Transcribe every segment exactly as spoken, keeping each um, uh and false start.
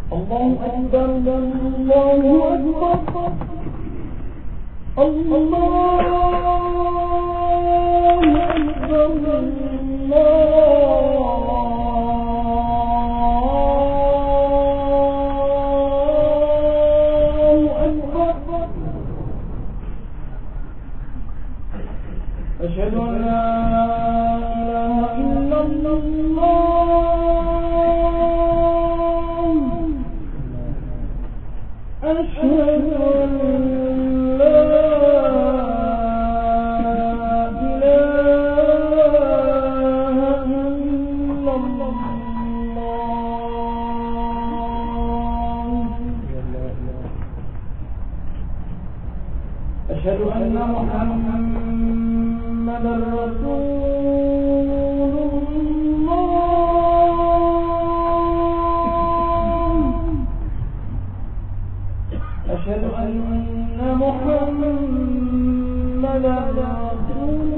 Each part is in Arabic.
الله أكبر الله أكبر الله أكبر الله أكبر. أشهد أن لا إله إلا الله. أشهد أن لا إله إلا الله. أشهد أن محمدا رسول الله. أشهد أن محمدا رسول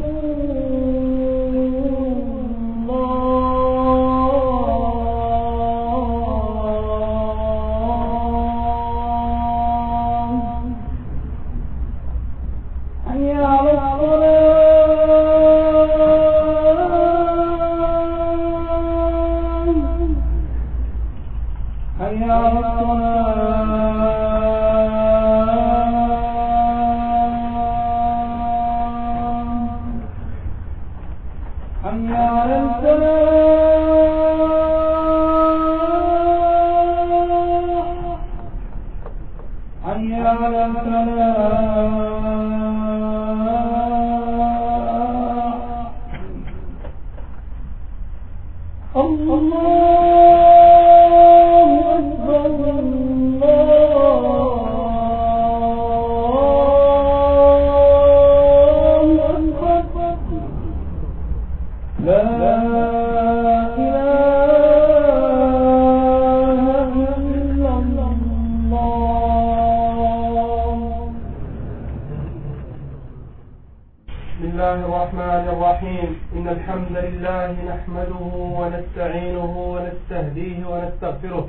الله. حي على الصلاة. حي على الصلاة. حي على الفلاح. حي على الفلاح. الله أكبر الله أكبر. لا إله إلا الله. بسم الله الرحمن الرحيم. إن الحمد لله نحمده ونستعينه ونستهديه ونستغفره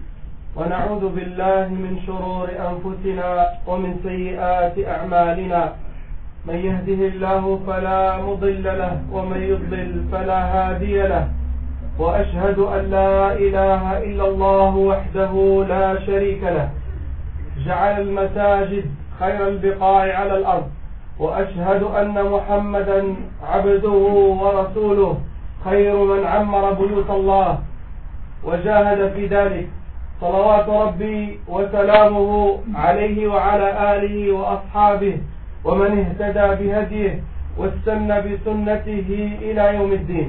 ونعوذ بالله من شرور أنفسنا ومن سيئات أعمالنا. من يهده الله فلا مضل له ومن يضلل فلا هادي له. وأشهد أن لا إله إلا الله وحده لا شريك له جعل المساجد خير البقاع على الأرض. وأشهد أن محمدا عبده ورسوله خير من عمر بيوت الله وجاهد في ذلك. صلوات ربي وسلامه عليه وعلى آله وأصحابه ومن اهتدى بهديه واستنى بسنته إلى يوم الدين.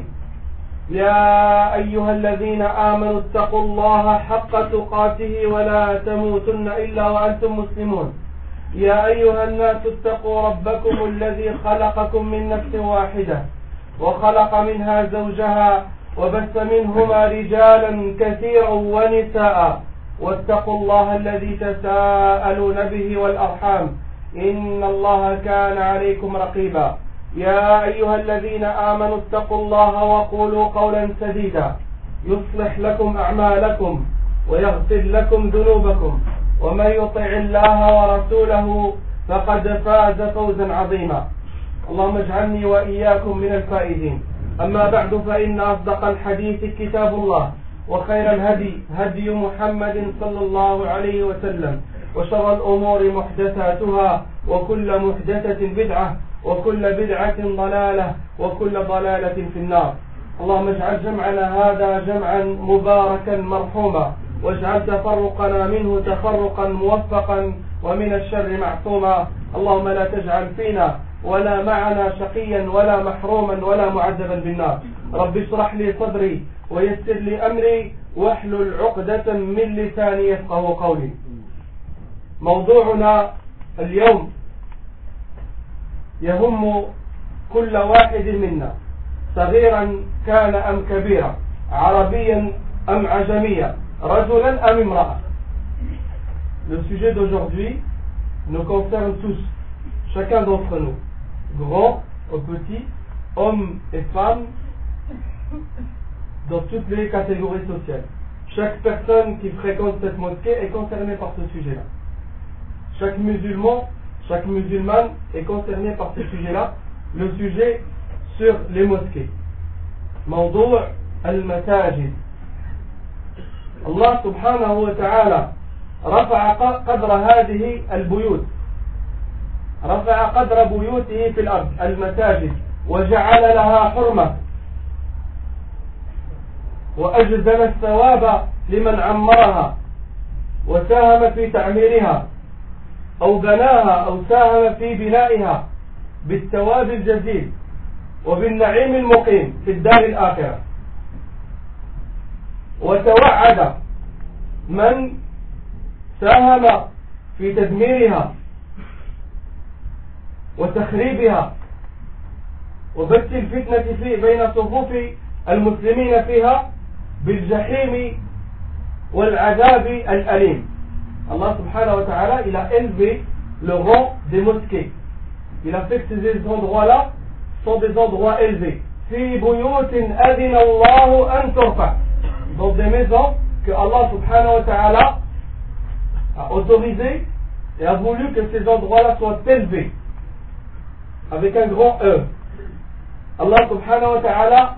يا أيها الذين آمنوا اتقوا الله حق تقاته ولا تموتن إلا وأنتم مسلمون. يا أيها الناس اتقوا ربكم الذي خلقكم من نفس واحدة وخلق منها زوجها وبث منهما رجالا كثيرا ونساء. واتقوا الله الذي تساءلون به والأرحام إن الله كان عليكم رقيبا. يا أيها الذين آمنوا اتقوا الله وقولوا قولا سديدا يصلح لكم أعمالكم ويغفر لكم ذنوبكم. ومن يطع الله ورسوله فقد فاز فوزا عظيما. اللهم اجعلني وإياكم من الفائزين. أما بعد فإن أصدق الحديث كتاب الله وخير الهدي هدي محمد صلى الله عليه وسلم وشر الأمور محدثاتها وكل محدثة بدعة وكل بدعة ضلالة وكل ضلالة في النار. اللهم اجعل جمعنا هذا جمعا مباركا مرحوما واجعل تفرقنا منه تفرقا موفقا ومن الشر معصوما. اللهم لا تجعل فينا ولا معنا شقيا ولا محروما ولا معذبا بالنار. رب اشرح لي صدري ويسر لي أمري واحلل عقدة من لساني يفقه قولي. موضوعنا اليوم يهم كل واحد منا صغيرا كان أم كبيرا عربيا أم عجميا رجلا أم امرأة. Le sujet d'aujourd'hui nous concerne tous, chacun d'entre nous, grands ou petits, hommes et femmes, dans toutes les catégories sociales. chaque personne qui fréquente cette mosquée est concernée par ce sujet-là. Chaque musulman, chaque musulmane est concerné par ce sujet-là, le sujet sur les mosquées. موضوع المساجد. الله سبحانه وتعالى رفع قدر هذه البيوت، رفع قدر بيوته في الأرض المساجد، وجعل لها حرمة، وأجزل الثواب لمن عمرها وساهم في تعميرها أو بناها أو ساهم في بنائها بالثواب الجزيل وبالنعيم المقيم في الدار الآخرة. وتوعد من ساهم في تدميرها وتخريبها وبث الفتنة في بين صفوف المسلمين فيها بالجحيم والعذاب الأليم. Allah subhanahu wa ta'ala, il a élevé le rang des mosquées. Il a fait que ces endroits-là sont des endroits élevés. في بيوت أذن الله أن ترفع. Dans des maisons que Allah subhanahu wa ta'ala a autorisé et a voulu que ces endroits-là soient élevés. Avec un grand E. Allah subhanahu wa ta'ala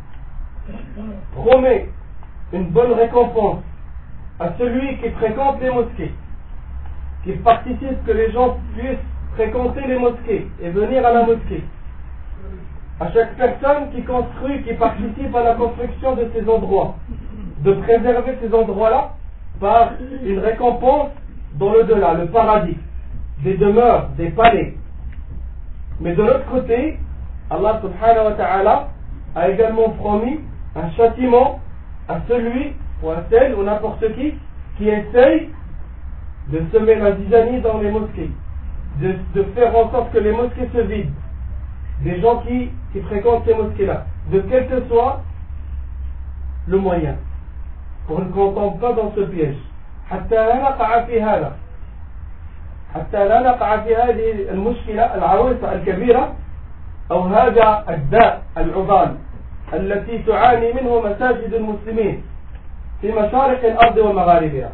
promet une bonne récompense à celui qui fréquente les mosquées, qui participe que les gens puissent fréquenter les mosquées et venir à la mosquée. À chaque personne qui construit, qui participe à la construction de ces endroits, de préserver ces endroits-là par une récompense dans le delà, le paradis, des demeures, des palais. Mais de l'autre côté, Allah subhanahu wa ta'ala a également promis un châtiment à celui ou à celle ou n'importe qui qui essaye de semer la zizanie dans les mosquées, de, de faire en sorte que les mosquées se vident, des gens qui, qui fréquentent ces mosquées-là, de quel que soit le moyen, pour ne qu'on tombe pas dans ce piège. حتى لا نقع في هذا حتى لا نقع في هذه المشكلة العويصة الكبيرة أو هذا الداء العضال التي تعاني منه مساجد المسلمين في مشارق الأرض ومغاربها.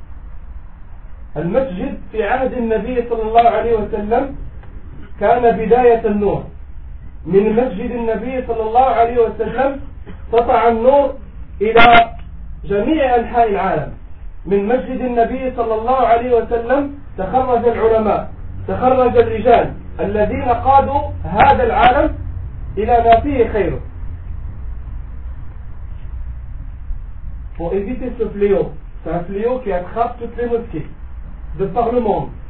المسجد في عهد النبي صلى الله عليه وسلم كان بداية النور. من مسجد النبي صلى الله عليه وسلم سطع النور إلى جميع أنحاء العالم. من مسجد النبي صلى الله عليه وسلم تخرج العلماء، تخرج الرجال الذين قادوا هذا العالم إلى ما فيه خيره. Pour éviter ce fléau, c'est un fléau qui attrape toutes les mosquées de par le monde.